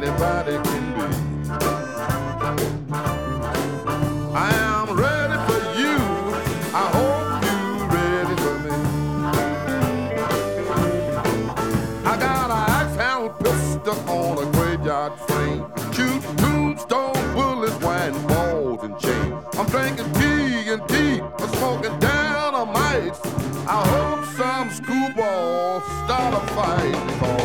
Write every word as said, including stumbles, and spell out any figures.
anybody can be. I am ready for you. I hope you're ready for me. I got an axe-handled pistol on a graveyard frame, shoot tombstone bullets, white balls and chains. I'm drinking tea and tea, I'm smoking down a mice. I hope some screwball start a fight.